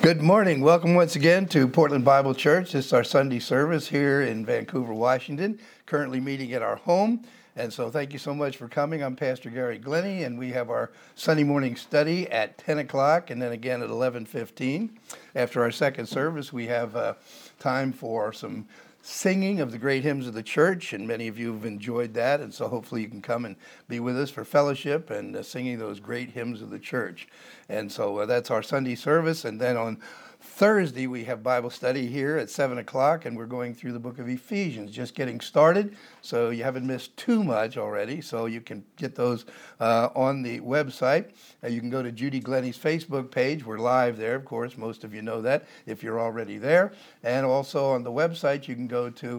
Good morning. Welcome once again to Portland Bible Church. This is our Sunday service here in Vancouver, Washington, currently meeting at our home. And so thank you so much for coming. I'm Pastor Gary Glennie, and we have our Sunday morning study at 10 o'clock and then again at 11:15. After our second service, we have time for some singing of the great hymns of the church, and many of you have enjoyed that, and so hopefully you can come and be with us for fellowship and singing those great hymns of the church. And so that's our Sunday service, and then on Thursday we have Bible study here at 7 o'clock, and we're going through the book of Ephesians, just getting started, so you haven't missed too much already, so you can get those on the website. You can go to Judy Glennie's Facebook page. We're live there, of course. Most of you know that if you're already there. And also on the website, you can go to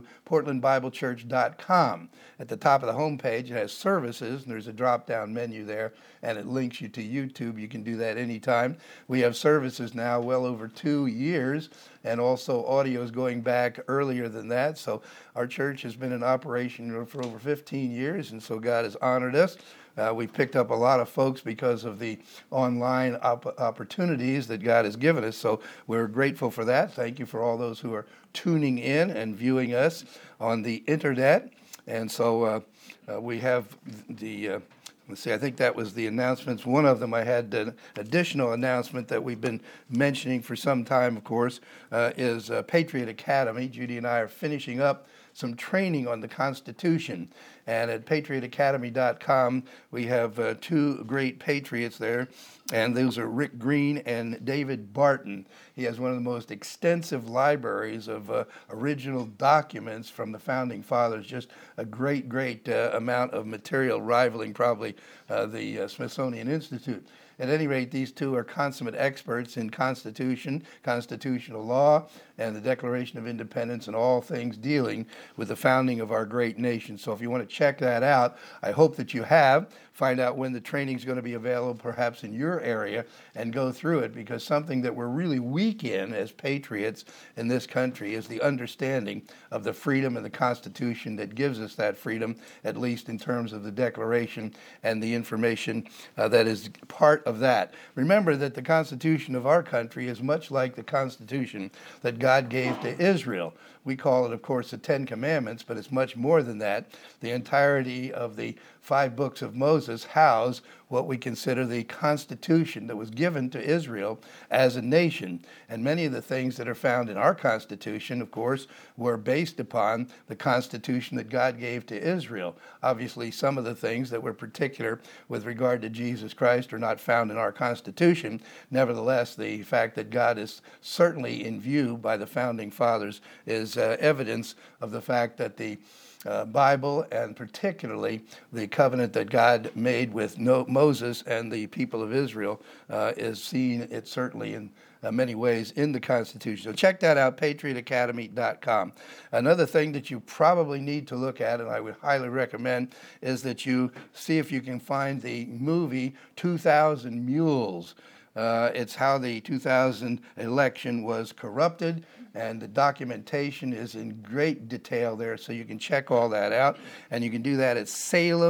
portlandbiblechurch.com. At the top of the homepage, it has services, and there's a drop-down menu there, and it links you to YouTube. You can do that anytime. We have services now well over 2 years, and also audio is going back earlier than that. So our church has been in operation for over 15 years, and so God has honored us. We've picked up a lot of folks because of the online opportunities that God has given us, so we're grateful for that. Thank you for all those who are tuning in and viewing us on the internet. And so we have the let's see, I think that was the announcements. One of them, I had an additional announcement that we've been mentioning for some time, of course, is Patriot Academy. Judy and I are finishing up some training on the Constitution. And at patriotacademy.com, we have two great patriots there, and those are Rick Green and David Barton. He has one of the most extensive libraries of original documents from the Founding Fathers, just a great amount of material, rivaling probably the Smithsonian Institute. At any rate, these two are consummate experts in Constitution, constitutional law, and the Declaration of Independence, and all things dealing with the founding of our great nation. So if you want to check that out, I hope that you have. Find out when the training is going to be available, perhaps in your area, and go through it, because something that we're really weak in as patriots in this country is the understanding of the freedom and the Constitution that gives us that freedom, at least in terms of the Declaration and the information that is part of that. Remember that the Constitution of our country is much like the Constitution that God gave to Israel. We call it, of course, the Ten Commandments, but it's much more than that. The entirety of the 5 books of Moses house what we consider the Constitution that was given to Israel as a nation. And many of the things that are found in our Constitution, of course, were based upon the Constitution that God gave to Israel. Obviously, some of the things that were particular with regard to Jesus Christ are not found in our Constitution. Nevertheless, the fact that God is certainly in view by the Founding Fathers is evidence of the fact that the Bible, and particularly the covenant that God made with Moses and the people of Israel, is seen, it certainly in many ways, in the Constitution. So check that out, patriotacademy.com. Another thing that you probably need to look at, and I would highly recommend, is that you see if you can find the movie 2000 Mules. It's how the 2000 election was corrupted, and the documentation is in great detail there, so you can check all that out, and you can do that at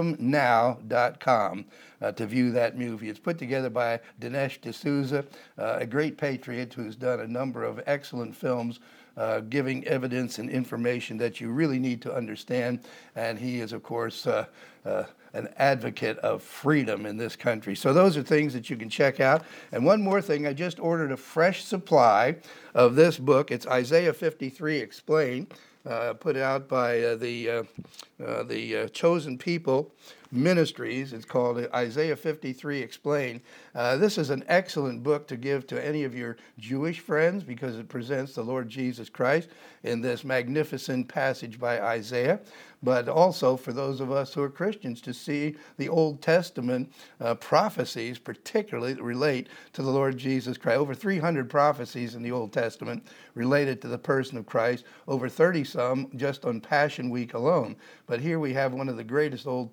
salemnow.com to view that movie. It's put together by Dinesh D'Souza, a great patriot who's done a number of excellent films giving evidence and information that you really need to understand, and he is, of course, an advocate of freedom in this country. So those are things that you can check out. And one more thing, I just ordered a fresh supply of this book. It's Isaiah 53 Explained, put out by the Chosen People Ministries. It's called Isaiah 53 Explained. This is an excellent book to give to any of your Jewish friends, because it presents the Lord Jesus Christ in this magnificent passage by Isaiah, but also for those of us who are Christians to see the Old Testament prophecies, particularly that relate to the Lord Jesus Christ. Over 300 prophecies in the Old Testament related to the person of Christ, over 30 some just on Passion Week alone. But here we have one of the greatest Old Testament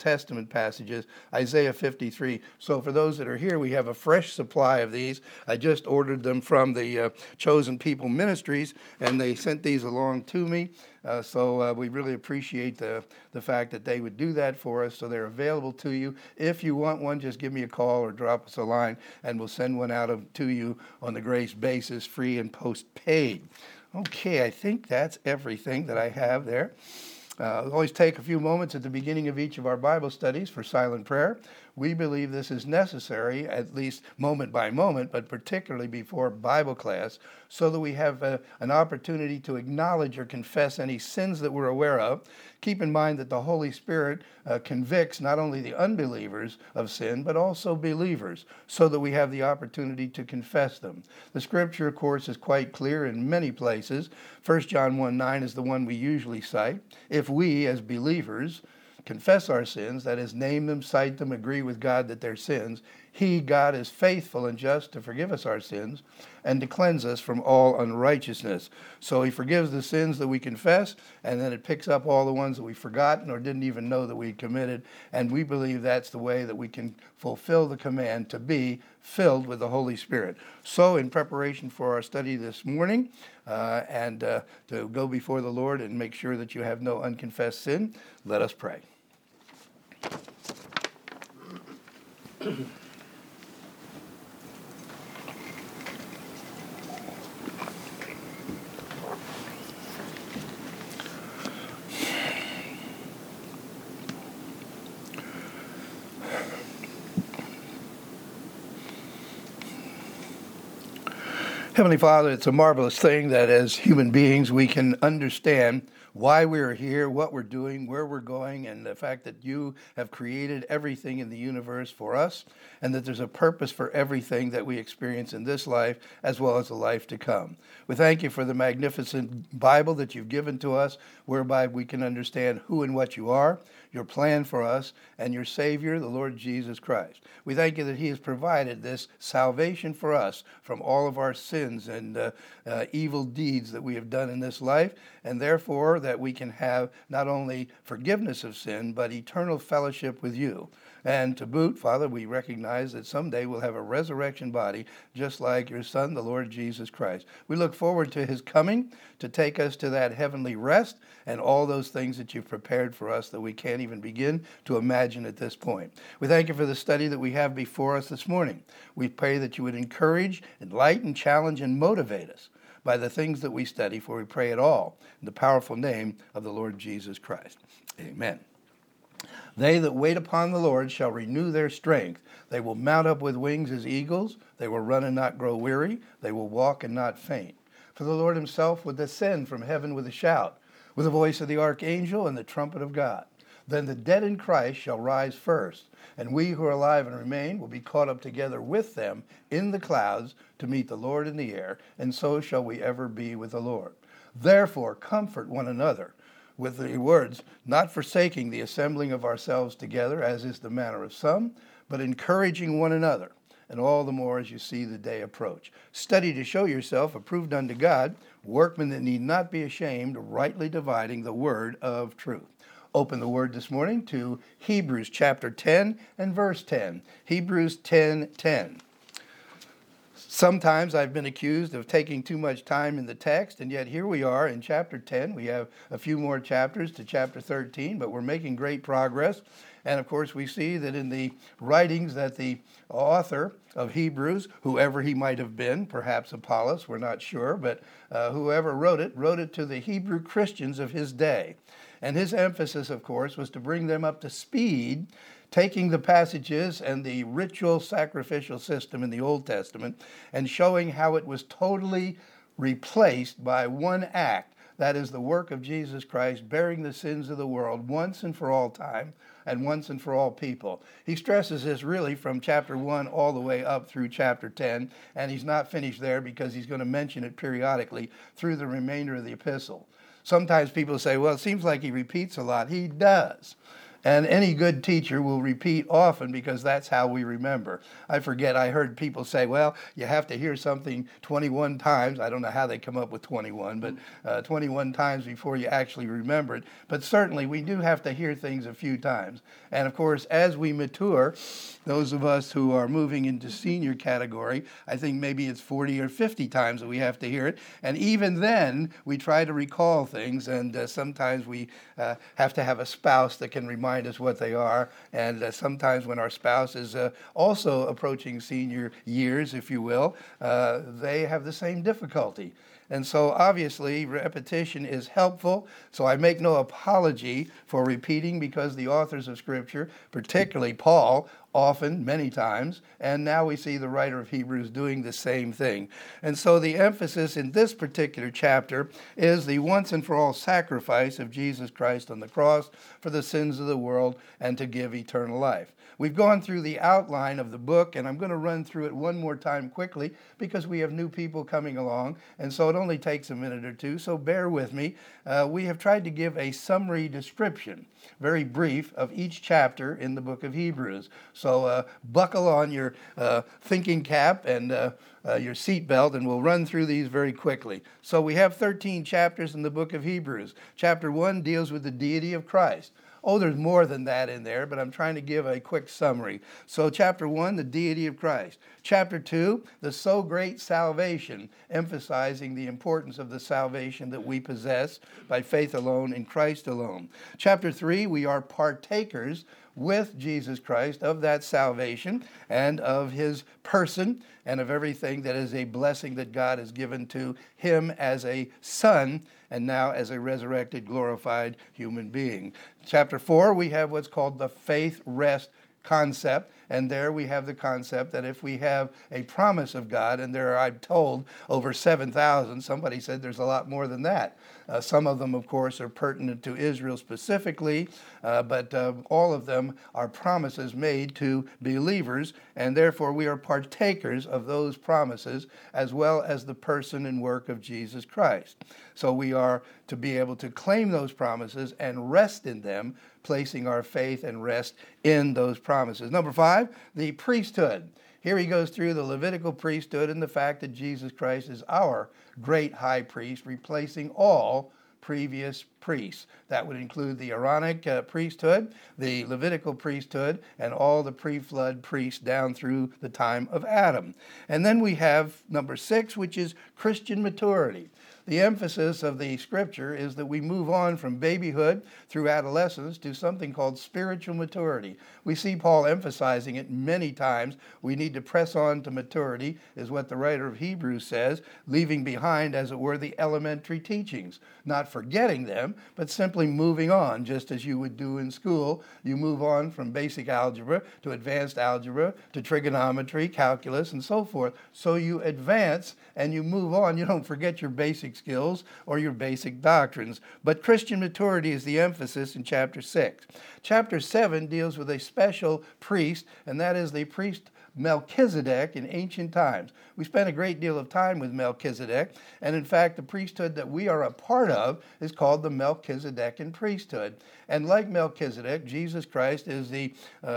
Testament passages, Isaiah 53. So for those that are here, we have a fresh supply of these. I just ordered them from the Chosen People Ministries, and they sent these along to me. So we really appreciate the fact that they would do that for us. So they're available to you. If you want one, just give me a call or drop us a line, and we'll send one out to you on the grace basis, free and postpaid. Okay, I think that's everything that I have there. Always take a few moments at the beginning of each of our Bible studies for silent prayer. We believe this is necessary, at least moment by moment, but particularly before Bible class, so that we have an opportunity to acknowledge or confess any sins that we're aware of. Keep in mind that the Holy Spirit convicts not only the unbelievers of sin, but also believers, so that we have the opportunity to confess them. The scripture, of course, is quite clear in many places. 1 John 1:9 is the one we usually cite. If we, as believers, confess our sins, that is, name them, cite them, agree with God that they're sins, He, God, is faithful and just to forgive us our sins and to cleanse us from all unrighteousness. So He forgives the sins that we confess, and then it picks up all the ones that we've forgotten or didn't even know that we committed. And we believe that's the way that we can fulfill the command to be filled with the Holy Spirit. So in preparation for our study this morning, and to go before the Lord and make sure that you have no unconfessed sin, let us pray. Heavenly Father, it's a marvelous thing that as human beings we can understand why we are here, what we're doing, where we're going, and the fact that you have created everything in the universe for us, and that there's a purpose for everything that we experience in this life as well as the life to come. We thank you for the magnificent Bible that you've given to us, whereby we can understand who and what you are, your plan for us, and your Savior, the Lord Jesus Christ. We thank you that He has provided this salvation for us from all of our sins and evil deeds that we have done in this life, and therefore that we can have not only forgiveness of sin, but eternal fellowship with you. And to boot, Father, we recognize that someday we'll have a resurrection body just like your Son, the Lord Jesus Christ. We look forward to His coming to take us to that heavenly rest and all those things that you've prepared for us that we can't even begin to imagine at this point. We thank you for the study that we have before us this morning. We pray that you would encourage, enlighten, challenge, and motivate us by the things that we study, for we pray it all in the powerful name of the Lord Jesus Christ. Amen. They that wait upon the Lord shall renew their strength. They will mount up with wings as eagles. They will run and not grow weary. They will walk and not faint. For the Lord Himself will descend from heaven with a shout, with the voice of the archangel and the trumpet of God. Then the dead in Christ shall rise first, and we who are alive and remain will be caught up together with them in the clouds to meet the Lord in the air, and so shall we ever be with the Lord. Therefore comfort one another with the words, not forsaking the assembling of ourselves together, as is the manner of some, but encouraging one another, and all the more as you see the day approach. Study to show yourself approved unto God, workmen that need not be ashamed, rightly dividing the word of truth. Open the word this morning to Hebrews chapter 10 and verse 10. Hebrews 10:10. Sometimes I've been accused of taking too much time in the text, and yet here we are in chapter 10. We have a few more chapters to chapter 13, but we're making great progress. And of course, we see that in the writings that the author of Hebrews, whoever he might have been, perhaps Apollos, we're not sure, but whoever wrote it to the Hebrew Christians of his day. And his emphasis, of course, was to bring them up to speed, taking the passages and the ritual sacrificial system in the Old Testament and showing how it was totally replaced by one act. That is the work of Jesus Christ bearing the sins of the world once and for all time and once and for all people. He stresses this really from chapter 1 all the way up through chapter 10, and he's not finished there because he's going to mention it periodically through the remainder of the epistle. Sometimes people say, well, it seems like he repeats a lot. He does. And any good teacher will repeat often because that's how we remember. I heard people say, well, you have to hear something 21 times. I don't know how they come up with 21, but 21 times before you actually remember it. But certainly we do have to hear things a few times. And of course, as we mature, those of us who are moving into senior category, I think maybe it's 40 or 50 times that we have to hear it. And even then, we try to recall things, and sometimes we have to have a spouse that can remind us what they are. And sometimes when our spouse is also approaching senior years, if you will, they have the same difficulty. And so obviously repetition is helpful. So I make no apology for repeating, because the authors of Scripture, particularly Paul, often, many times, and now we see the writer of Hebrews doing the same thing. And so the emphasis in this particular chapter is the once and for all sacrifice of Jesus Christ on the cross for the sins of the world and to give eternal life. We've gone through the outline of the book, and I'm going to run through it one more time quickly because we have new people coming along, and so it only takes a minute or two, so bear with me. We have tried to give a summary description, very brief, of each chapter in the book of Hebrews. So buckle on your thinking cap and your seatbelt, and we'll run through these very quickly. So we have 13 chapters in the book of Hebrews. Chapter 1 deals with the deity of Christ. Oh, there's more than that in there, but I'm trying to give a quick summary. So chapter 1, the deity of Christ. Chapter 2, the so great salvation, emphasizing the importance of the salvation that we possess by faith alone in Christ alone. Chapter 3, we are partakers with Jesus Christ of that salvation and of his person and of everything that is a blessing that God has given to him as a son and now as a resurrected, glorified human being. Chapter 4, we have what's called the faith rest concept. And there we have the concept that if we have a promise of God, and there are, I'm told, over 7,000, somebody said there's a lot more than that. Some of them, of course, are pertinent to Israel specifically, but all of them are promises made to believers, and therefore we are partakers of those promises as well as the person and work of Jesus Christ. So we are to be able to claim those promises and rest in them, placing our faith and rest in those promises. Number 5, the priesthood. Here he goes through the Levitical priesthood and the fact that Jesus Christ is our great high priest, replacing all previous priests. That would include the Aaronic priesthood, the Levitical priesthood, and all the pre-flood priests down through the time of Adam. And then we have number 6, which is Christian maturity. The emphasis of the Scripture is that we move on from babyhood through adolescence to something called spiritual maturity. We see Paul emphasizing it many times. We need to press on to maturity, is what the writer of Hebrews says, leaving behind, as it were, the elementary teachings. Not forgetting them, but simply moving on, just as you would do in school. You move on from basic algebra to advanced algebra to trigonometry, calculus, and so forth. So you advance and you move on. You don't forget your basic skills or your basic doctrines. But Christian maturity is the emphasis in chapter 6. Chapter 7 deals with a special priest, and that is the priest Melchizedek in ancient times. We spent a great deal of time with Melchizedek, and in fact, the priesthood that we are a part of is called the Melchizedekan priesthood. And like Melchizedek, Jesus Christ is the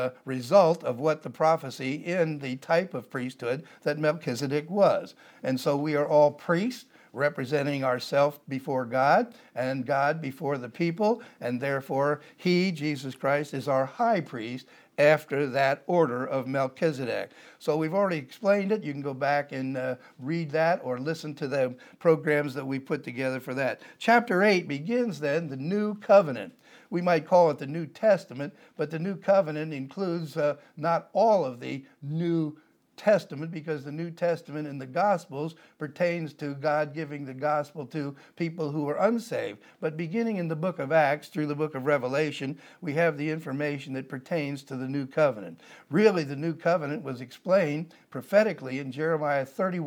result of what the prophecy in the type of priesthood that Melchizedek was. And so we are all priests, representing ourselves before God and God before the people, and therefore he, Jesus Christ, is our high priest after that order of Melchizedek. So we've already explained it. You can go back and read that or listen to the programs that we put together for that. Chapter 8 begins then the New Covenant. We might call it the New Testament, but the New Covenant includes not all of the New Testament, because the New Testament in the Gospels pertains to God giving the gospel to people who are unsaved. But beginning in the book of Acts through the book of Revelation, we have the information that pertains to the New Covenant. Really, the New Covenant was explained prophetically in Jeremiah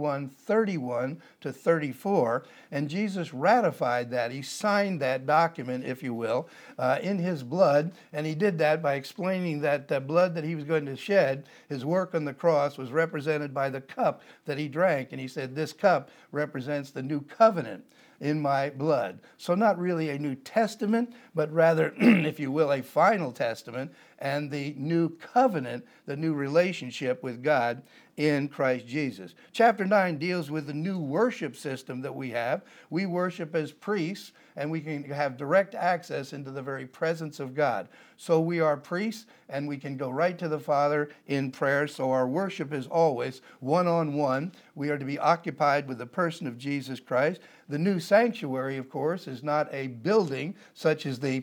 31:31 to 34, and Jesus ratified that. He signed that document, if you will, in his blood, and he did that by explaining that the blood that he was going to shed, his work on the cross, was represented by the cup that he drank, and he said this cup represents the New Covenant. in my blood. So not really a New Testament, but rather, if you will, a final testament and the new covenant, the new relationship with God in Christ Jesus. Chapter 9 deals with the new worship system that we have. We worship as priests, and we can have direct access into the very presence of God. So we are priests, and we can go right to the Father in prayer. So our worship is always one-on-one. We are to be occupied with the person of Jesus Christ. The new sanctuary, of course, is not a building such as the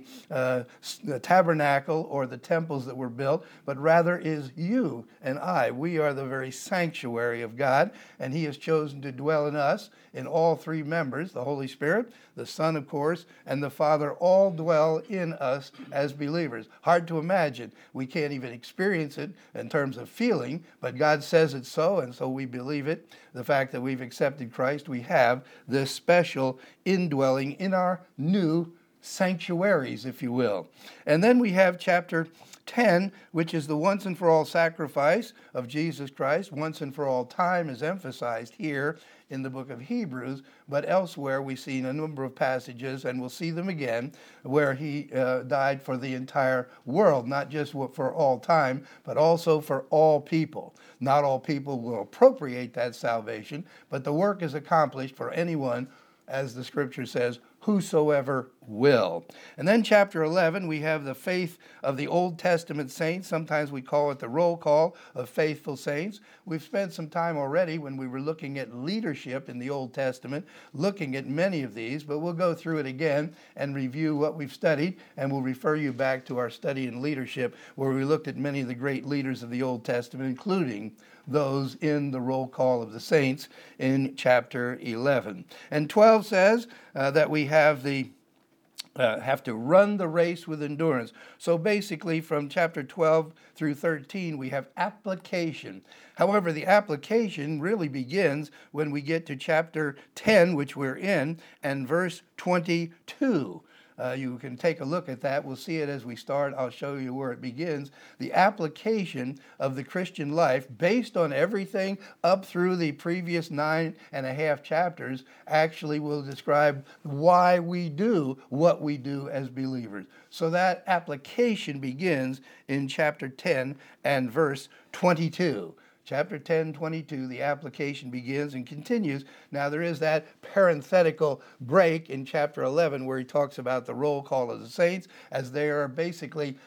tabernacle or the temples that were built, but rather is you and I. We are the very sanctuary of God, and He has chosen to dwell in us in all three members, the Holy Spirit, the Son, of course, and the Father, all dwell in us as believers. Hard to imagine. We can't even experience it in terms of feeling, but God says it's so, and so we believe it. The fact that we've accepted Christ, we have this special indwelling in our new sanctuaries, if you will. And then we have chapter 10, which is the once and for all sacrifice of Jesus Christ. Once and for all time is emphasized here in the book of Hebrews, but elsewhere we see a number of passages, and we'll see them again, where He died for the entire world, not just for all time, but also for all people. Not all people will appropriate that salvation, but the work is accomplished for anyone, as the scripture says, whosoever will. And then chapter 11, we have the faith of the Old Testament saints. Sometimes we call it the roll call of faithful saints. We've spent some time already when we were looking at leadership in the Old Testament, looking at many of these, but we'll go through it again and review what we've studied, and we'll refer you back to our study in leadership, where we looked at many of the great leaders of the Old Testament, including those in the roll call of the saints in chapter 11. And 12 says that we have to run the race with endurance. So basically from chapter 12 through 13, we have application. However, the application really begins when we get to chapter 10, which we're in, and verse 22. You can take a look at that. We'll see it as we start. I'll show you where it begins. The application of the Christian life, based on everything up through the previous 9.5 chapters, actually will describe why we do what we do as believers. So that application begins in chapter 10 and verse 22. Chapter 10, 22, the application begins and continues. Now there is that parenthetical break in chapter 11 where he talks about the roll call of the saints as they are basically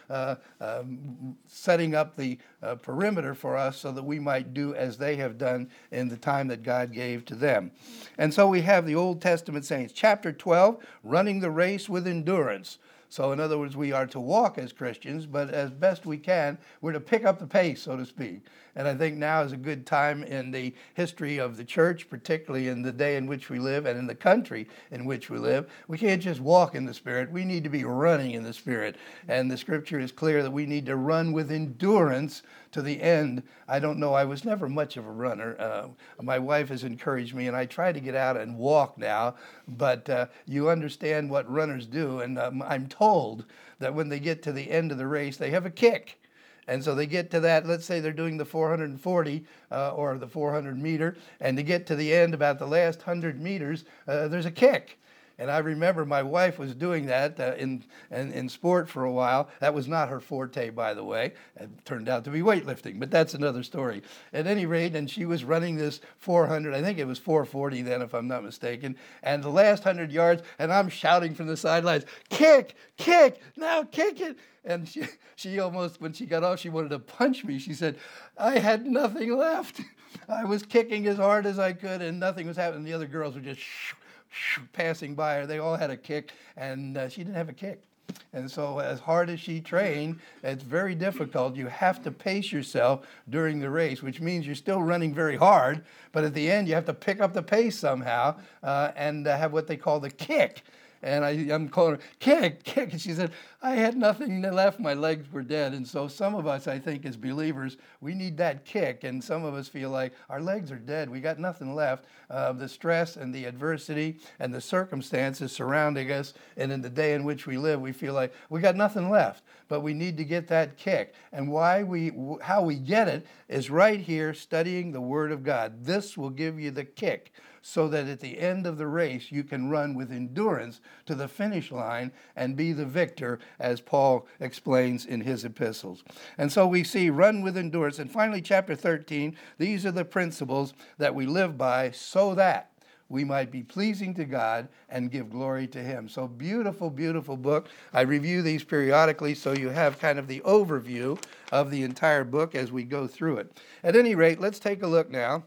setting up the perimeter for us so that we might do as they have done in the time that God gave to them. And so we have the Old Testament saints. Chapter 12, running the race with endurance. So in other words, we are to walk as Christians, but as best we can, we're to pick up the pace, so to speak. And I think now is a good time in the history of the church, particularly in the day in which we live and in the country in which we live. We can't just walk in the Spirit. We need to be running in the Spirit. And the scripture is clear that we need to run with endurance to the end. I don't know. I was never much of a runner. My wife has encouraged me, and I try to get out and walk now. But you understand what runners do, and I'm told that when they get to the end of the race, they have a kick. And so they get to that, let's say they're doing the 440 or the 400 meter, and to get to the end, about the last 100 meters, there's a kick. And I remember my wife was doing that in sport for a while. That was not her forte, by the way. It turned out to be weightlifting, but that's another story. At any rate, and she was running this 400, I think it was 440 then, if I'm not mistaken, and the last 100 yards, and I'm shouting from the sidelines, kick, kick, now kick it. And she almost, when she got off, she wanted to punch me. She said, I had nothing left. I was kicking as hard as I could, and nothing was happening. The other girls were just passing by her. They all had a kick, and she didn't have a kick. And so as hard as she trained, it's very difficult. You have to pace yourself during the race, which means you're still running very hard, but at the end you have to pick up the pace somehow and have what they call the kick. And I'm calling her, kick, kick. And she said, I had nothing left. My legs were dead. And so some of us, I think, as believers, we need that kick. And some of us feel like our legs are dead. We got nothing left. The stress and the adversity and the circumstances surrounding us and in the day in which we live, we feel like we got nothing left. But we need to get that kick. And how we get it is right here studying the Word of God. This will give you the kick, so that at the end of the race you can run with endurance to the finish line and be the victor, as Paul explains in his epistles. And so we see run with endurance. And finally, chapter 13, these are the principles that we live by so that we might be pleasing to God and give glory to him. So beautiful, beautiful book. I review these periodically so you have kind of the overview of the entire book as we go through it. At any rate, let's take a look now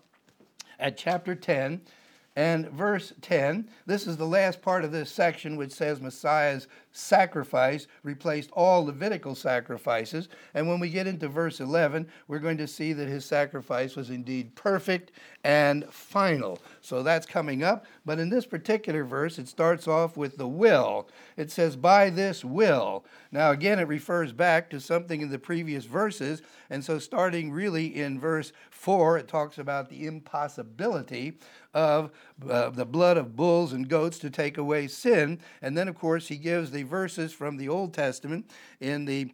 at chapter 10 and verse 10. This is the last part of this section, which says Messiah's sacrifice replaced all Levitical sacrifices. And when we get into verse 11, we're going to see that his sacrifice was indeed perfect and final. So that's coming up. But in this particular verse, it starts off with the will. It says, by this will. Now, again, it refers back to something in the previous verses. And so starting really in verse 4, it talks about the impossibility of the blood of bulls and goats to take away sin. And then, of course, he gives the verses from the Old Testament in the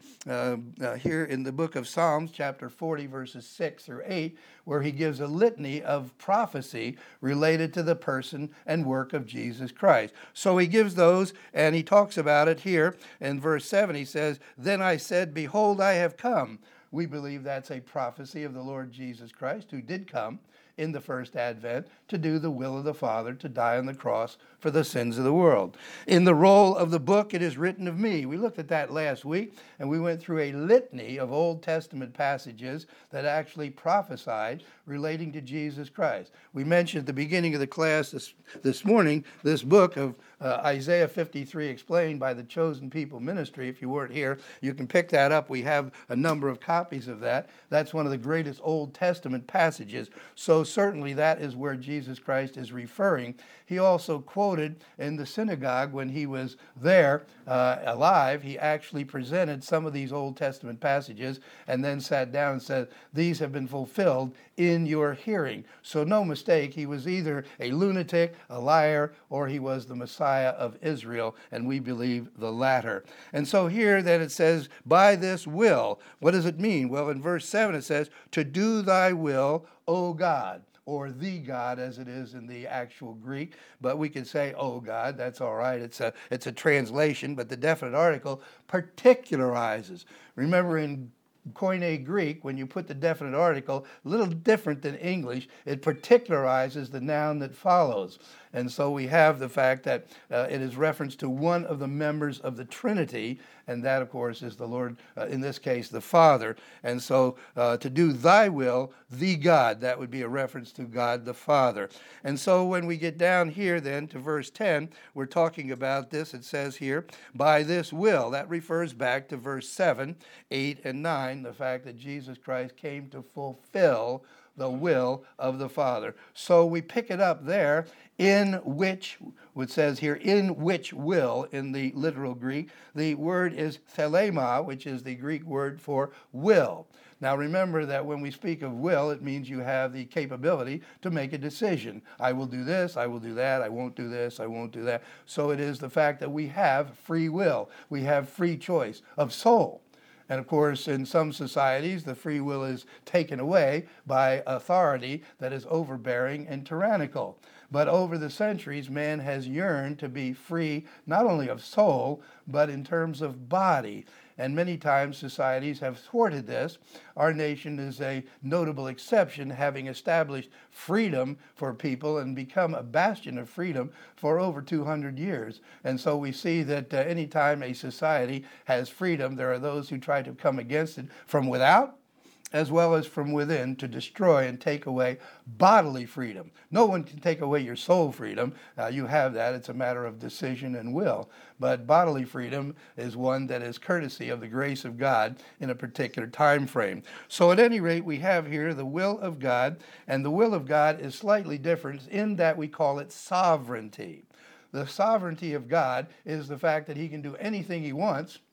here in the book of Psalms, chapter 40, verses 6 through 8, where he gives a litany of prophecy related to the person and work of Jesus Christ. So he gives those, and he talks about it here in verse 7. He says, then I said, behold, I have come. We believe that's a prophecy of the Lord Jesus Christ, who did come in the first advent to do the will of the Father, to die on the cross for the sins of the world. In the roll of the book, it is written of me. We looked at that last week, and we went through a litany of Old Testament passages that actually prophesied relating to Jesus Christ. We mentioned at the beginning of the class this morning this book of Isaiah 53 explained by the Chosen People Ministry. If you weren't here, you can pick that up. We have a number of copies of that. That's one of the greatest Old Testament passages. So certainly that is where Jesus Christ is referring. He also quoted in the synagogue when he was there alive, he actually presented some of these Old Testament passages and then sat down and said, these have been fulfilled in your hearing. So no mistake, he was either a lunatic, a liar, or he was the Messiah of Israel, and we believe the latter. And so here then it says, by this will. What does it mean? Well, in verse 7 it says, to do thy will, O God, or the God as it is in the actual Greek. But we can say, oh God, that's all right. It's a translation, but the definite article particularizes. Remember in Koine Greek, when you put the definite article, a little different than English, it particularizes the noun that follows. And so we have the fact that it is reference to one of the members of the Trinity, and that, of course, is the Lord, in this case, the Father. And so to do thy will, the God, that would be a reference to God the Father. And so when we get down here then to verse 10, we're talking about this. It says here, by this will. That refers back to verse 7, 8, and 9, the fact that Jesus Christ came to fulfill the will of the Father. So we pick it up there, in which, it says here, in which will, in the literal Greek. The word is thelema, which is the Greek word for will. Now remember that when we speak of will, it means you have the capability to make a decision. I will do this, I will do that, I won't do this, I won't do that. So it is the fact that we have free will. We have free choice of soul. And of course, in some societies, the free will is taken away by authority that is overbearing and tyrannical. But over the centuries, man has yearned to be free, not only of soul, but in terms of body. And many times societies have thwarted this. Our nation is a notable exception, having established freedom for people and become a bastion of freedom for over 200 years. And so we see that anytime a society has freedom, there are those who try to come against it from without as well as from within to destroy and take away bodily freedom. No one can take away your soul freedom. You have that. It's a matter of decision and will. But bodily freedom is one that is courtesy of the grace of God in a particular time frame. So at any rate, we have here the will of God, and the will of God is slightly different in that we call it sovereignty. The sovereignty of God is the fact that he can do anything he wants,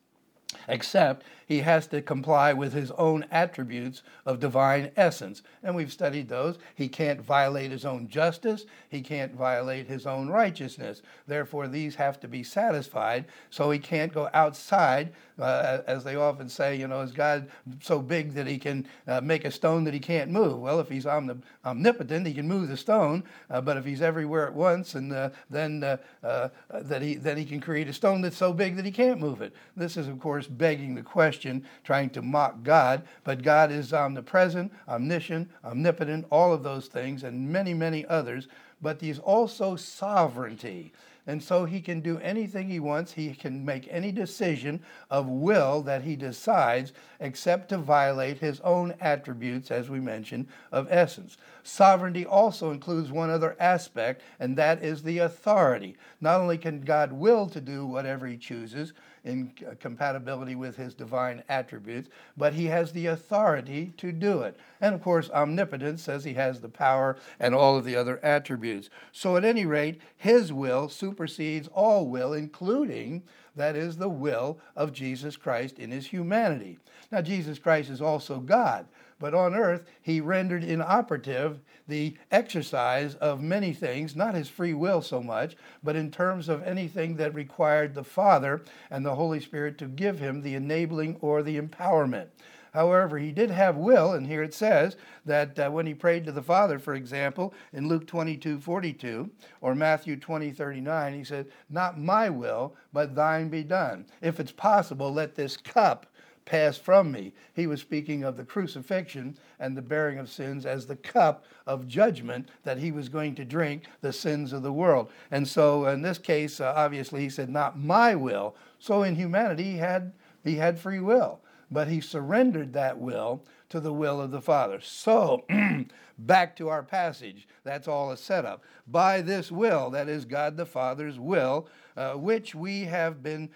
except he has to comply with his own attributes of divine essence. And we've studied those. He can't violate his own justice. He can't violate his own righteousness. Therefore, these have to be satisfied. So he can't go outside, as they often say, is God so big that he can make a stone that he can't move? Well, if he's omnipotent, he can move the stone. But if he's everywhere at once, and then he can create a stone that's so big that he can't move it. This is, of course, begging the question, trying to mock God, but God is omnipresent, omniscient, omnipotent, all of those things, and many, many others, but he's also sovereignty. And so he can do anything he wants. He can make any decision of will that he decides, except to violate his own attributes, as we mentioned, of essence. Sovereignty also includes one other aspect, and that is the authority. Not only can God will to do whatever he chooses in compatibility with his divine attributes, but he has the authority to do it. And of course, omnipotence says he has the power and all of the other attributes. So at any rate, his will supersedes all will, including, that is, the will of Jesus Christ in his humanity. Now, Jesus Christ is also God, but on earth, he rendered inoperative the exercise of many things, not his free will so much, but in terms of anything that required the Father and the Holy Spirit to give him the enabling or the empowerment. However, he did have will, and here it says that when he prayed to the Father, for example, in Luke 22:42 or Matthew 20:39, he said, "Not my will, but thine be done. If it's possible, let this cup pass from me." He was speaking of the crucifixion and the bearing of sins as the cup of judgment that he was going to drink, the sins of the world. And so in this case, obviously, he said, "Not my will." So in humanity, he had free will, but he surrendered that will to the will of the Father. So back to our passage. That's all a setup. By this will, that is God the Father's will, by which we have been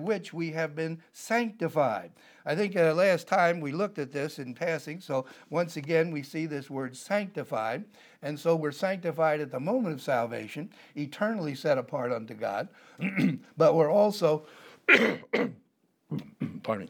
sanctified. I think last time we looked at this in passing, so once again we see this word sanctified, and so we're sanctified at the moment of salvation, eternally set apart unto God, but we're also, pardon me,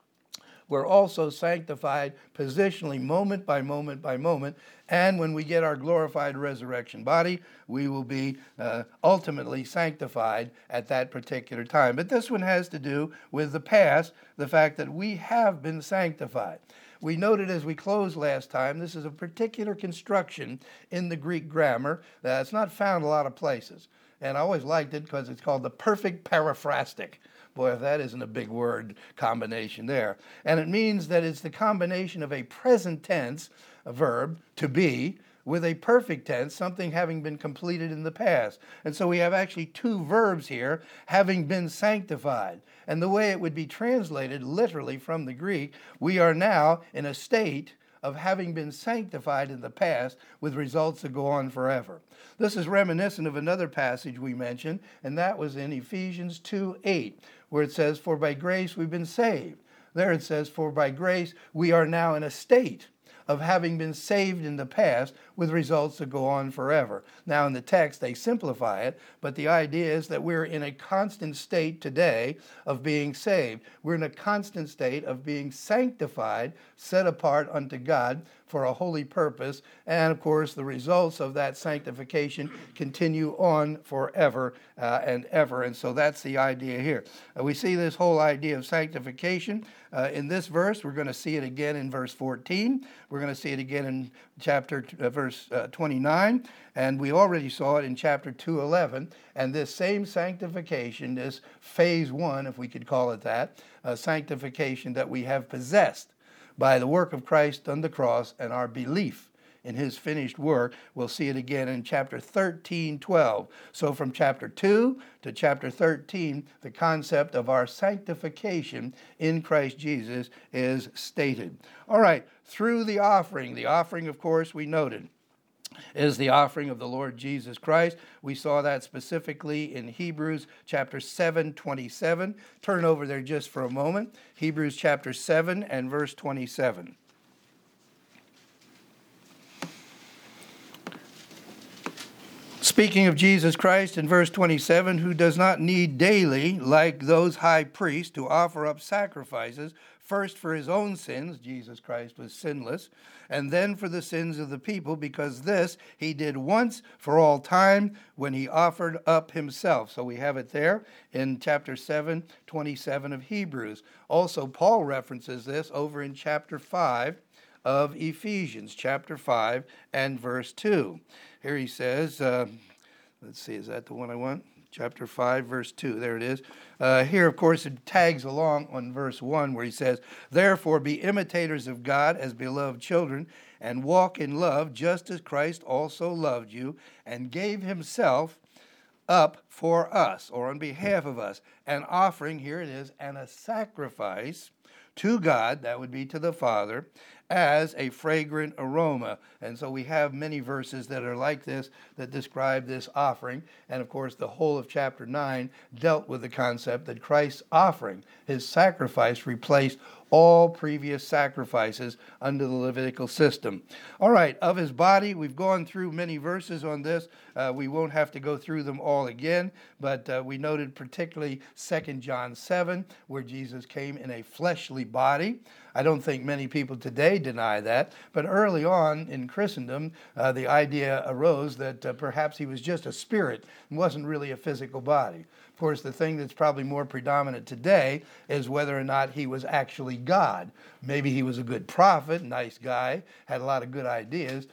we're also sanctified positionally, moment by moment by moment. And when we get our glorified resurrection body, we will be ultimately sanctified at that particular time. But this one has to do with the past, the fact that we have been sanctified. We noted as we closed last time, this is a particular construction in the Greek grammar that's not found a lot of places. And I always liked it because it's called the perfect paraphrastic. Boy, if that isn't a big word combination there. And it means that it's the combination of a present tense, a verb, to be, with a perfect tense, something having been completed in the past. And so we have actually two verbs here, having been sanctified. And the way it would be translated literally from the Greek, we are now in a state of having been sanctified in the past with results that go on forever. This is reminiscent of another passage we mentioned, and that was in Ephesians 2:8, where it says, "For by grace we've been saved." There it says, "For by grace we are now in a state of having been saved in the past with results that go on forever." Now in the text they simplify it, but the idea is that we're in a constant state today of being saved. We're in a constant state of being sanctified, set apart unto God for a holy purpose, and of course the results of that sanctification continue on forever and ever, and so that's the idea here. We see this whole idea of sanctification in this verse. We're going to see it again in verse 14. We're going to see it again in verse 29, and we already saw it in chapter 2:11. And this same sanctification, this phase one, if we could call it that, sanctification that we have possessed by the work of Christ on the cross and our belief in his finished work. We'll see it again in chapter 13:12. So from chapter 2 to chapter 13, the concept of our sanctification in Christ Jesus is stated. All right, through the offering, of course, we noted, is the offering of the Lord Jesus Christ. We saw that specifically in Hebrews chapter 7:27. Turn over there just for a moment. Hebrews chapter 7 and verse 27. Speaking of Jesus Christ in verse 27, who does not need daily, like those high priests, to offer up sacrifices, first for his own sins, Jesus Christ was sinless, and then for the sins of the people, because this he did once for all time when he offered up himself. So we have it there in chapter 7, 27 of Hebrews. Also, Paul references this over in chapter 5 of Ephesians, chapter 5 and verse 2. Here he says, let's see, is that the one I want? Chapter 5, verse 2, there it is. Here, of course, it tags along on verse 1 where he says, therefore be imitators of God as beloved children, and walk in love, just as Christ also loved you, and gave himself up for us, or on behalf of us, an offering, here it is, and a sacrifice to God, that would be to the Father, as a fragrant aroma. And so we have many verses that are like this that describe this offering. And of course, the whole of chapter 9 dealt with the concept that Christ's offering, his sacrifice, replaced all previous sacrifices under the Levitical system. All right, of his body, we've gone through many verses on this. We won't have to go through them all again, but we noted particularly 2 John 7, where Jesus came in a fleshly body. I don't think many people today deny that, but early on in Christendom, the idea arose that perhaps he was just a spirit and wasn't really a physical body. Of course, the thing that's probably more predominant today is whether or not he was actually God. Maybe he was a good prophet, nice guy, had a lot of good ideas,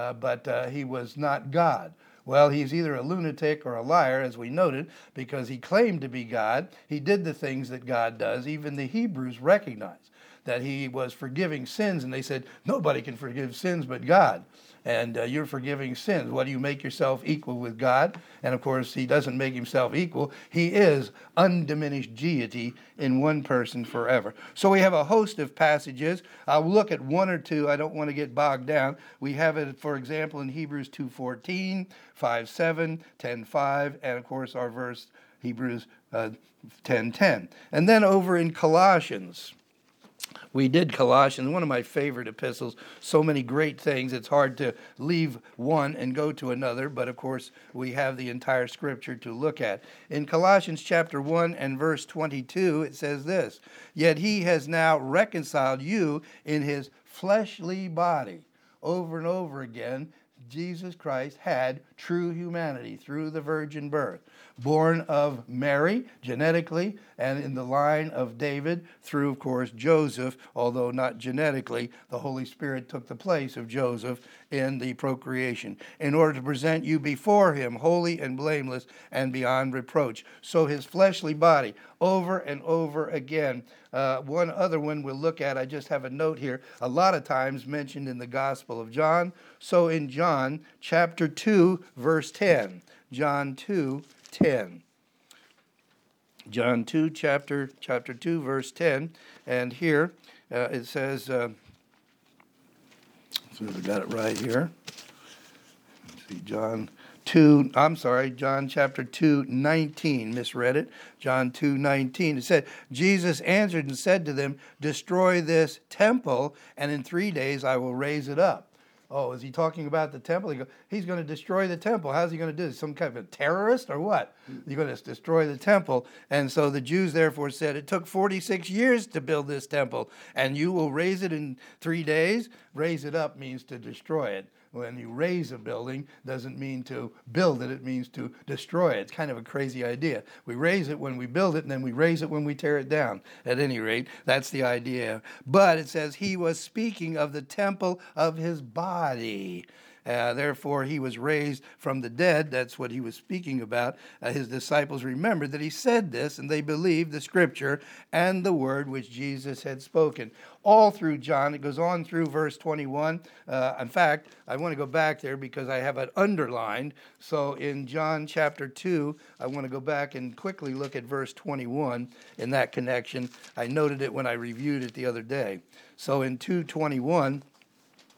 but he was not God. Well, he's either a lunatic or a liar, as we noted, because he claimed to be God. He did the things that God does. Even the Hebrews recognized that he was forgiving sins, and they said, nobody can forgive sins but God. And you're forgiving sins. What do you make yourself equal with God? And of course, he doesn't make himself equal. He is undiminished deity in one person forever. So we have a host of passages. I'll look at one or two. I don't want to get bogged down. We have it, for example, in Hebrews 2:14, 5:7, 10:5, and of course our verse, Hebrews 10:10. And then over in Colossians, we did Colossians, one of my favorite epistles. So many great things. It's hard to leave one and go to another, but of course we have the entire scripture to look at. In Colossians chapter 1 and verse 22, it says this, yet he has now reconciled you in his fleshly body. Over and over again, Jesus Christ had true humanity through the virgin birth, born of Mary genetically, and in the line of David through, of course, Joseph, although not genetically. The Holy Spirit took the place of Joseph in the procreation, in order to present you before him holy and blameless and beyond reproach. So his fleshly body, over and over again. One other one we'll look at, I just have a note here, a lot of times mentioned in the Gospel of John. So in John chapter 2, verse 10. John 2:10. John 2, chapter 2, verse 10. And here it says, so I got it right here. Let's see, John chapter 2:19, misread it. John 2:19. It said, Jesus answered and said to them, destroy this temple, and in 3 days I will raise it up. Oh, is he talking about the temple? He's going to destroy the temple. How's he going to do this? Some kind of a terrorist or what? You're going to destroy the temple. And so the Jews therefore said, it took 46 years to build this temple, and you will raise it in 3 days? Raise it up means to destroy it. When you raise a building, doesn't mean to build it, it means to destroy it. It's kind of a crazy idea. We raise it when we build it, and then we raise it when we tear it down. At any rate, that's the idea. But it says he was speaking of the temple of his body. Therefore, he was raised from the dead. That's what he was speaking about. His disciples remembered that he said this, and they believed the scripture and the word which Jesus had spoken. All through John, it goes on through verse 21. In fact, I want to go back there because I have it underlined. So in John chapter 2, I want to go back and quickly look at verse 21 in that connection. I noted it when I reviewed it the other day. So in 2:21,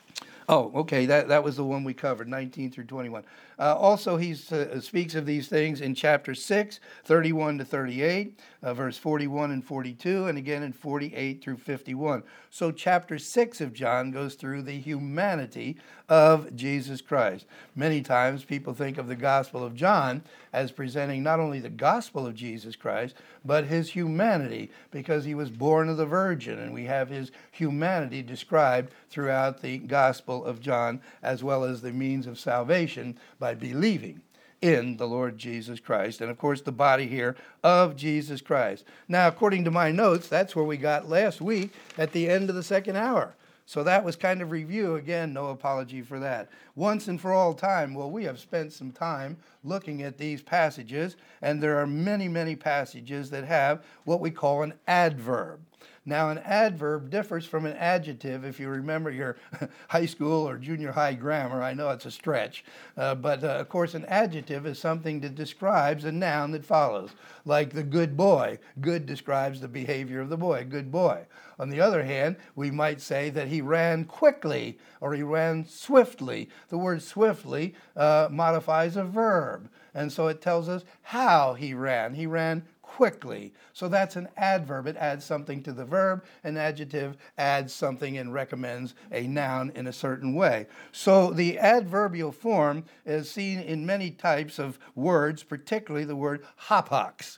Oh, okay. That was the one we covered, 19 through 21. Also, he speaks of these things in chapter 6, 31 to 38, verse 41 and 42, and again in 48 through 51. So chapter 6 of John goes through the humanity of Jesus Christ. Many times people think of the Gospel of John as presenting not only the gospel of Jesus Christ, but his humanity, because he was born of the Virgin, and we have his humanity described throughout the Gospel of John, as well as the means of salvation by believing in the Lord Jesus Christ, and of course the body here of Jesus Christ. Now, according to my notes, that's where we got last week at the end of the second hour. So that was kind of review. Again, no apology for that. Once and for all time, well, we have spent some time looking at these passages, and there are many, many passages that have what we call an adverb. Now, an adverb differs from an adjective. If you remember your high school or junior high grammar, I know it's a stretch, but of course an adjective is something that describes a noun that follows, like the good boy. Good describes the behavior of the boy, good boy. On the other hand, we might say that he ran quickly or he ran swiftly. The word swiftly modifies a verb, and so it tells us how he ran. He ran quickly. So that's an adverb. It adds something to the verb. An adjective adds something and recommends a noun in a certain way. So the adverbial form is seen in many types of words, particularly the word hapax,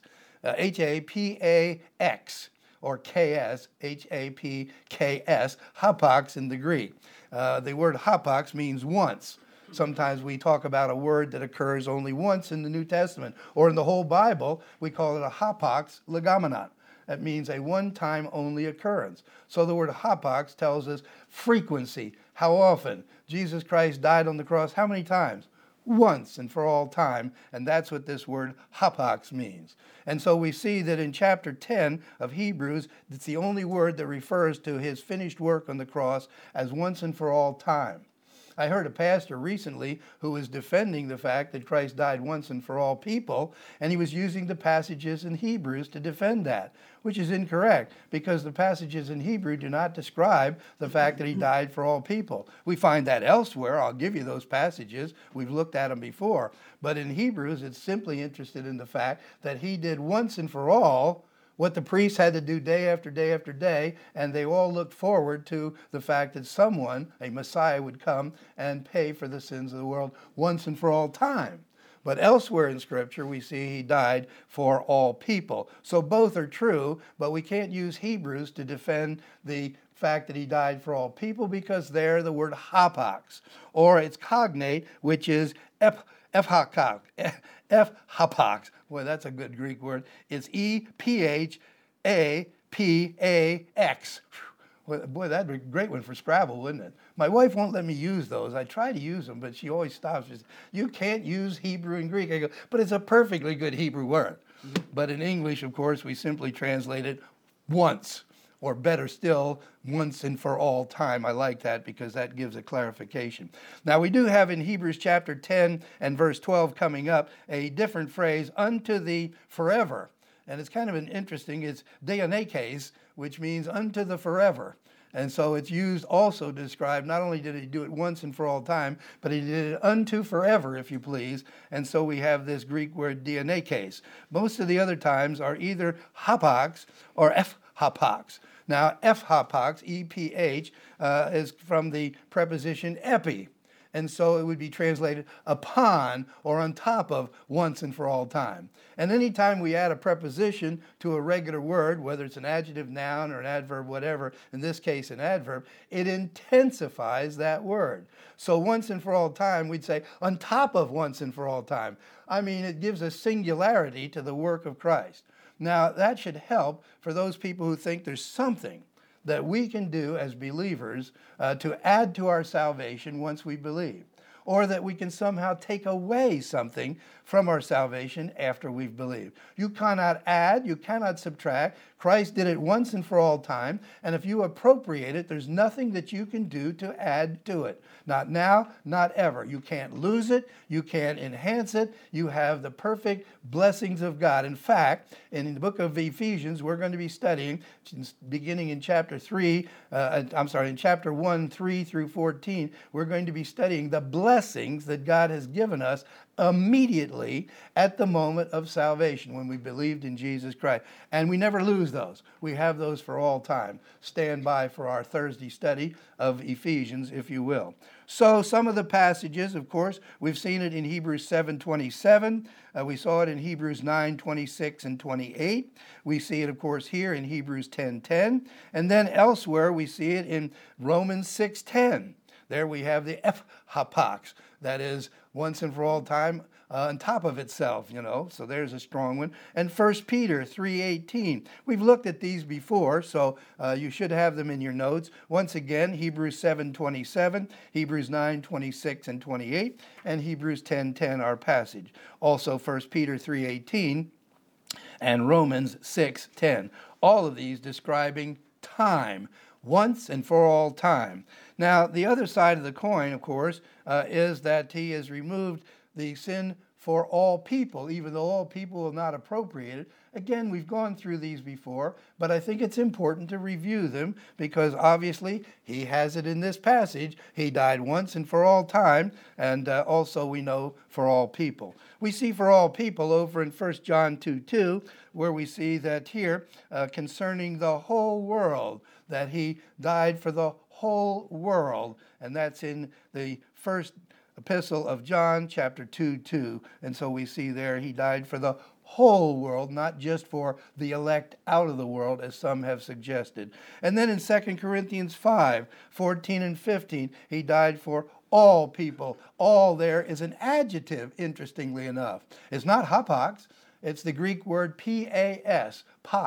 H-A-P-A-X, or K-S, H-A-P-K-S, hapax in the Greek. The word hapax means once. Sometimes we talk about a word that occurs only once in the New Testament, or in the whole Bible, we call it a hapax legomenon. That means a one-time only occurrence. So the word hapax tells us frequency, how often. Jesus Christ died on the cross how many times? Once and for all time, and that's what this word hapax means. And so we see that in chapter 10 of Hebrews, it's the only word that refers to his finished work on the cross as once and for all time. I heard a pastor recently who was defending the fact that Christ died once and for all people, and he was using the passages in Hebrews to defend that, which is incorrect, because the passages in Hebrew do not describe the fact that he died for all people. We find that elsewhere. I'll give you those passages. We've looked at them before. But in Hebrews, it's simply interested in the fact that he did once and for all what the priests had to do day after day after day, and they all looked forward to the fact that someone, a Messiah, would come and pay for the sins of the world once and for all time. But elsewhere in Scripture, we see he died for all people. So both are true, but we can't use Hebrews to defend the fact that he died for all people, because there the word hapax, or its cognate, which is ephhapax. Boy, that's a good Greek word. It's E-P-H-A-P-A-X. Boy, that'd be a great one for Scrabble, wouldn't it? My wife won't let me use those. I try to use them, but she always stops. She says, you can't use Hebrew and Greek. I go, but it's a perfectly good Hebrew word. But in English, of course, we simply translate it once, or better still, once and for all time. I like that because that gives a clarification. Now, we do have in Hebrews chapter 10 and verse 12 coming up a different phrase, unto the forever. And it's kind of an interesting, it's deonekes, which means unto the forever. And so it's used also to describe, not only did he do it once and for all time, but he did it unto forever, if you please. And so we have this Greek word deonekes. Most of the other times are either hapax or ephhapax. Now, ephhapax, E-P-H, is from the preposition epi. And so it would be translated upon or on top of once and for all time. And anytime we add a preposition to a regular word, whether it's an adjective, noun, or an adverb, whatever, in this case an adverb, it intensifies that word. So once and for all time, we'd say on top of once and for all time. I mean, it gives a singularity to the work of Christ. Now, that should help for those people who think there's something that we can do as believers to add to our salvation once we believe, or that we can somehow take away something from our salvation after we've believed. You cannot add, you cannot subtract. Christ did it once and for all time, and if you appropriate it, there's nothing that you can do to add to it. Not now, not ever. You can't lose it. You can't enhance it. You have the perfect blessings of God. In fact, in the book of Ephesians, we're going to be studying, beginning in chapter 1, 3 through 14, we're going to be studying the blessings that God has given us immediately at the moment of salvation when we believed in Jesus Christ. And we never lose those. We have those for all time. Stand by for our Thursday study of Ephesians, if you will. So some of the passages, of course, we've seen it in Hebrews 7:27. We saw it in Hebrews 9:26 and 28. We see it, of course, here in Hebrews 10:10. And then elsewhere, we see it in Romans 6:10. There we have the hapax, that is once and for all time on top of itself, so there's a strong one. And 1 Peter 3:18. We've looked at these before, so you should have them in your notes. Once again, Hebrews 7:27, Hebrews 9:26 and 28, and Hebrews 10:10, our passage. Also 1 Peter 3:18 and Romans 6:10. All of these describing time, once and for all time. Now, the other side of the coin, of course, is that he has removed the sin for all people, even though all people will not appropriate it. Again, we've gone through these before, but I think it's important to review them because obviously he has it in this passage. He died once and for all time, and also we know for all people. We see for all people over in 1 John 2:2, where we see that here concerning the whole world, that he died for the whole world, and that's in the first epistle of John, chapter 2:2. And so we see there he died for the whole world, not just for the elect out of the world, as some have suggested. And then in 2 Corinthians 5:14 and 15, he died for all people. All there is an adjective, interestingly enough. It's not hapax, it's the Greek word pas,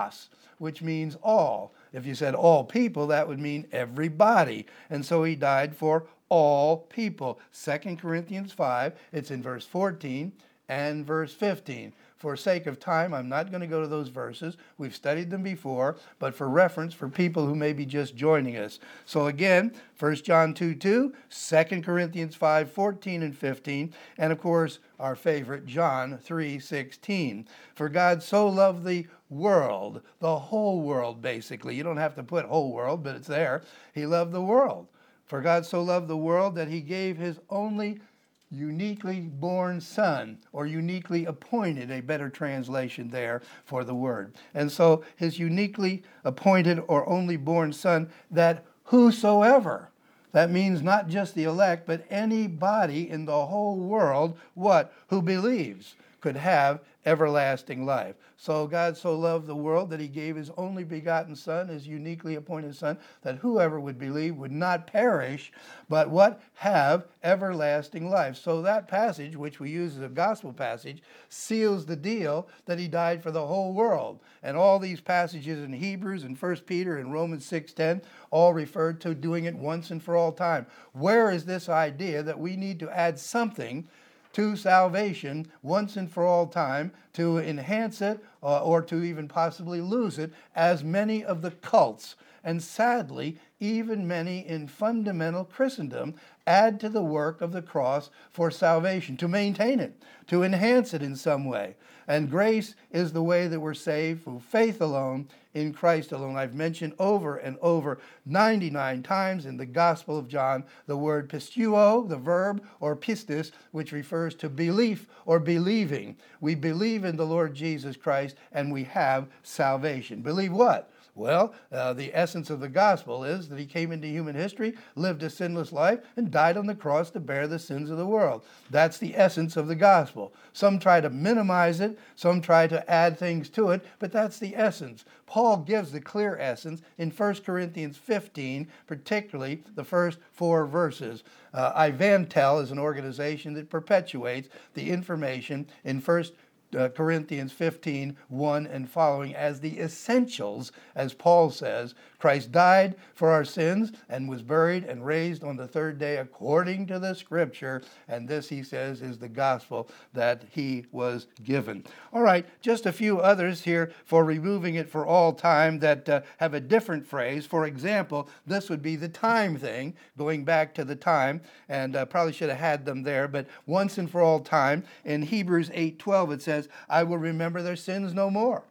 which means all. If you said all people, that would mean everybody. And so he died for all people. 2 Corinthians 5, it's in verse 14 and verse 15. For sake of time, I'm not going to go to those verses. We've studied them before, but for reference for people who may be just joining us. So again, 1 John 2:2, 2 Corinthians 5:14 and 15, and of course, our favorite, John 3:16. For God so loved the world, the whole world basically. You don't have to put whole world, but it's there. He loved the world. For God so loved the world that he gave his only uniquely born son, or uniquely appointed, a better translation there for the word. And so his uniquely appointed or only born son, that whosoever, that means not just the elect, but anybody in the whole world, who believes, could have everlasting life. So God so loved the world that he gave his only begotten son, his uniquely appointed son, that whoever would believe would not perish, but have everlasting life. So that passage, which we use as a gospel passage, seals the deal that he died for the whole world. And all these passages in Hebrews and 1 Peter and Romans 6:10 all refer to doing it once and for all time. Where is this idea that we need to add something to salvation once and for all time, to enhance it or to even possibly lose it, as many of the cults, and sadly, even many in fundamental Christendom, add to the work of the cross for salvation, to maintain it, to enhance it in some way. And grace is the way that we're saved through faith alone, in Christ alone. I've mentioned over and over 99 times in the Gospel of John the word pisteuo, the verb, or pistis, which refers to belief or believing. We believe in the Lord Jesus Christ and we have salvation. Believe what? Well, the essence of the gospel is that he came into human history, lived a sinless life, and died on the cross to bear the sins of the world. That's the essence of the gospel. Some try to minimize it, some try to add things to it, but that's the essence. Paul gives the clear essence in 1 Corinthians 15, particularly the first 4 verses. Ivantel is an organization that perpetuates the information in 1 Corinthians 15, 1 and following as the essentials, as Paul says. Christ died for our sins and was buried and raised on the third day according to the Scripture. And this, he says, is the gospel that he was given. All right, just a few others here for removing it for all time that have a different phrase. For example, this would be the time thing, going back to the time, and probably should have had them there, but once and for all time. In Hebrews 8:12 it says, I will remember their sins no more.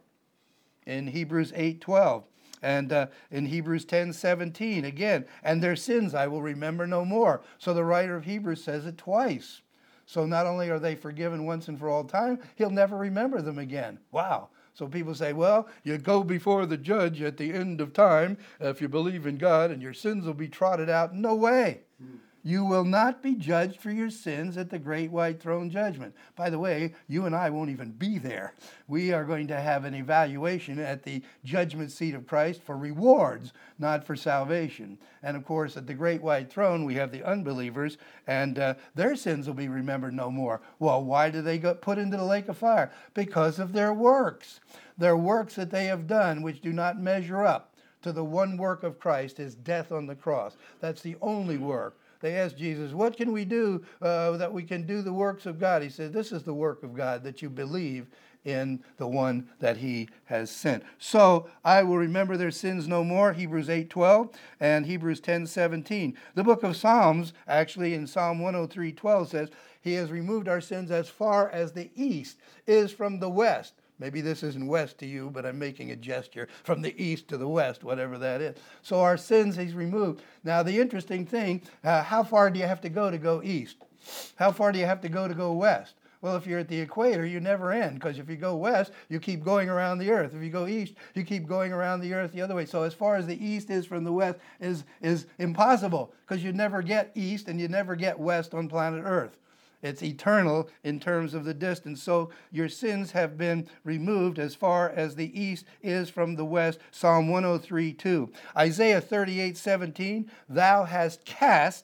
In Hebrews 8:12. And in Hebrews 10:17 again, and their sins I will remember no more. So the writer of Hebrews says it twice. So not only are they forgiven once and for all time, he'll never remember them again. Wow. So people say, well, you go before the judge at the end of time if you believe in God and your sins will be trotted out. No way. You will not be judged for your sins at the great white throne judgment. By the way, you and I won't even be there. We are going to have an evaluation at the judgment seat of Christ for rewards, not for salvation. And of course, at the great white throne, we have the unbelievers, and their sins will be remembered no more. Well, why do they get put into the lake of fire? Because of their works. Their works that they have done, which do not measure up to the one work of Christ, his death on the cross. That's the only work. They asked Jesus, what can we do that we can do the works of God? He said, this is the work of God, that you believe in the one that he has sent. So I will remember their sins no more, Hebrews 8:12 and Hebrews 10:17. The book of Psalms, actually in Psalm 103:12 says, he has removed our sins as far as the east is from the west. Maybe this isn't west to you, but I'm making a gesture from the east to the west, whatever that is. So our sins he's removed. Now the interesting thing, how far do you have to go east? How far do you have to go west? Well, if you're at the equator, you never end, because if you go west, you keep going around the earth. If you go east, you keep going around the earth the other way. So as far as the east is from the west is impossible, because you never get east and you never get west on planet Earth. It's eternal in terms of the distance. So your sins have been removed as far as the east is from the west. Psalm 103:2. Isaiah 38:17. Thou hast cast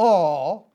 all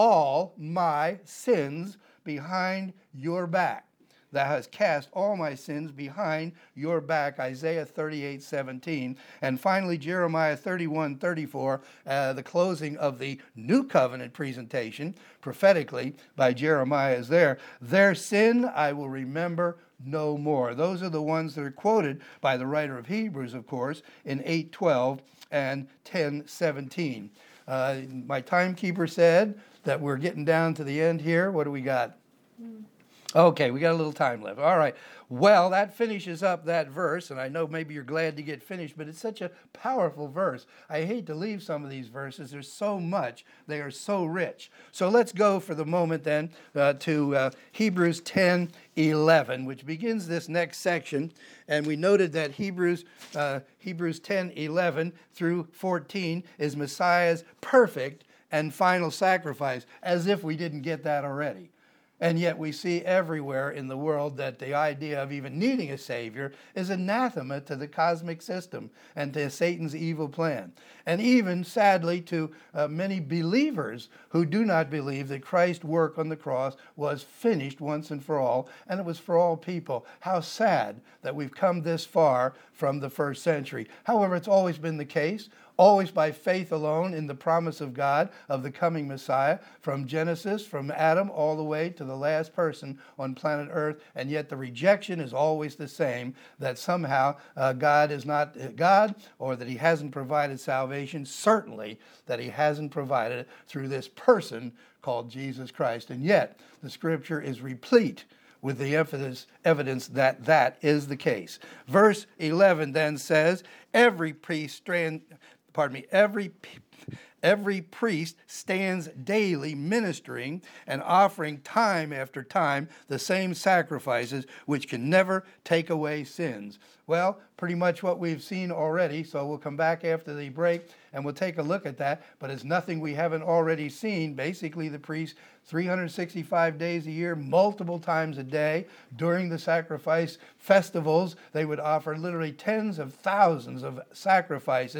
my sins behind your back. Thou hast cast all my sins behind your back. Isaiah 38:17. And finally, Jeremiah 31:34, the closing of the New Covenant presentation, prophetically by Jeremiah is there. Their sin I will remember no more. Those are the ones that are quoted by the writer of Hebrews, of course, in 8:12 and 10:17. My timekeeper said that we're getting down to the end here. What do we got? Okay, we got a little time left. All right. Well, that finishes up that verse, and I know maybe you're glad to get finished, but it's such a powerful verse. I hate to leave some of these verses. There's so much. They are so rich. So let's go for the moment then to Hebrews 10:11, which begins this next section. And we noted that Hebrews 10:11 through 14 is Messiah's perfect and final sacrifice, as if we didn't get that already. And yet we see everywhere in the world that the idea of even needing a Savior is anathema to the cosmic system and to Satan's evil plan. And even, sadly, to many believers who do not believe that Christ's work on the cross was finished once and for all, and it was for all people. How sad that we've come this far from the first century. However, it's always been the case. Always by faith alone in the promise of God of the coming Messiah, from Genesis, from Adam, all the way to the last person on planet Earth. And yet the rejection is always the same, that somehow God is not God, or that he hasn't provided salvation. Certainly that he hasn't provided it through this person called Jesus Christ. And yet the Scripture is replete with the evidence that that is the case. Verse 11 then says, every priest stands daily ministering and offering time after time the same sacrifices which can never take away sins. Well, pretty much what we've seen already, so we'll come back after the break and we'll take a look at that, but it's nothing we haven't already seen. Basically, the priests 365 days a year, multiple times a day. During the sacrifice festivals, they would offer literally tens of thousands of sacrifices,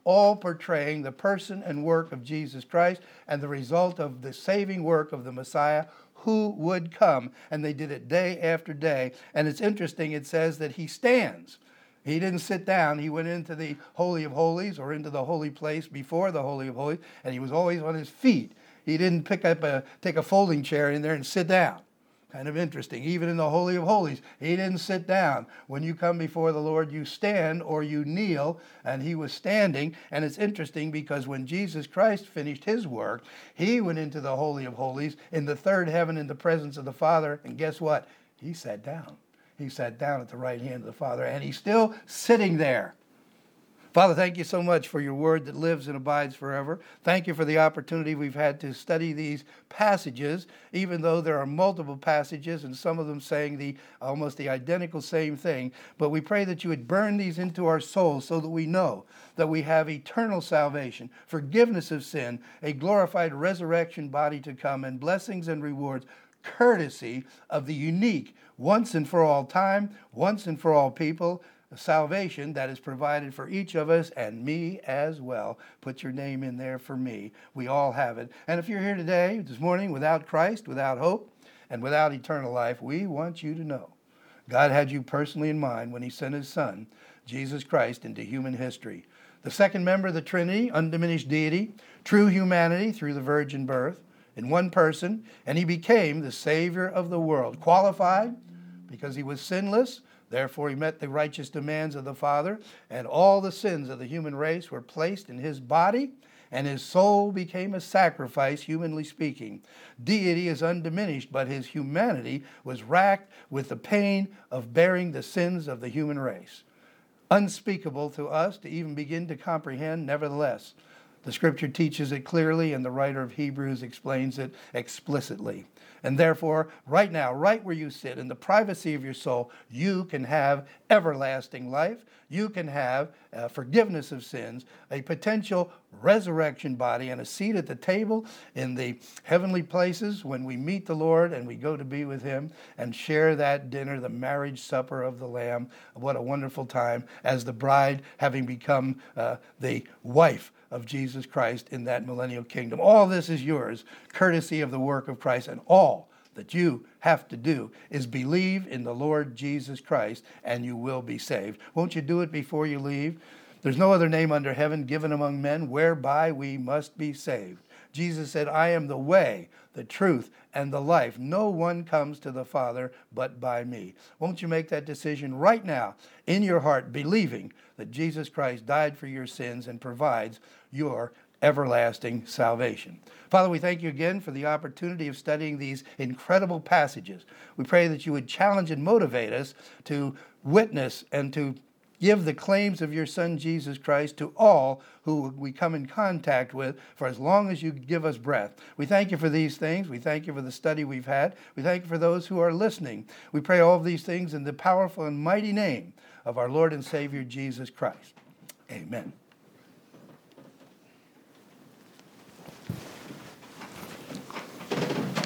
all portraying the person and work of Jesus Christ and the result of the saving work of the Messiah who would come. And they did it day after day. And it's interesting, it says that he stands. He didn't sit down. He went into the Holy of Holies or into the holy place before the Holy of Holies, and he was always on his feet. He didn't take a folding chair in there and sit down. Kind of interesting. Even in the Holy of Holies, he didn't sit down. When you come before the Lord, you stand or you kneel, and he was standing. And it's interesting because when Jesus Christ finished his work, he went into the Holy of Holies in the third heaven in the presence of the Father, and guess what? He sat down. He sat down at the right hand of the Father, and he's still sitting there. Father, thank you so much for your word that lives and abides forever. Thank you for the opportunity we've had to study these passages, even though there are multiple passages and some of them saying almost the identical same thing. But we pray that you would burn these into our souls so that we know that we have eternal salvation, forgiveness of sin, a glorified resurrection body to come, and blessings and rewards courtesy of the unique, once and for all time, once and for all people, salvation that is provided for each of us and me as well. Put your name in there for me. We all have it. And if you're here today, this morning, without Christ, without hope, and without eternal life, we want you to know God had you personally in mind when he sent his Son, Jesus Christ, into human history. The second member of the Trinity, undiminished deity, true humanity through the virgin birth, in one person, and he became the Savior of the world. Qualified because he was sinless, therefore he met the righteous demands of the Father, and all the sins of the human race were placed in his body, and his soul became a sacrifice, humanly speaking. Deity is undiminished, but his humanity was racked with the pain of bearing the sins of the human race. Unspeakable to us to even begin to comprehend, nevertheless. The scripture teaches it clearly, and the writer of Hebrews explains it explicitly. And therefore, right now, right where you sit, in the privacy of your soul, you can have everlasting life. You can have forgiveness of sins, a potential resurrection body, and a seat at the table in the heavenly places when we meet the Lord and we go to be with him and share that dinner, the marriage supper of the Lamb. What a wonderful time as the bride, having become the wife of Jesus Christ in that millennial kingdom. All this is yours, courtesy of the work of Christ, and all that you have to do is believe in the Lord Jesus Christ, and you will be saved. Won't you do it before you leave? There's no other name under heaven given among men whereby we must be saved. Jesus said, I am the way, the truth, and the life. No one comes to the Father but by me. Won't you make that decision right now in your heart, believing that Jesus Christ died for your sins and provides your everlasting salvation. Father, we thank you again for the opportunity of studying these incredible passages. We pray that you would challenge and motivate us to witness and to give the claims of your Son, Jesus Christ, to all who we come in contact with for as long as you give us breath. We thank you for these things. We thank you for the study we've had. We thank you for those who are listening. We pray all of these things in the powerful and mighty name of our Lord and Savior, Jesus Christ. Amen.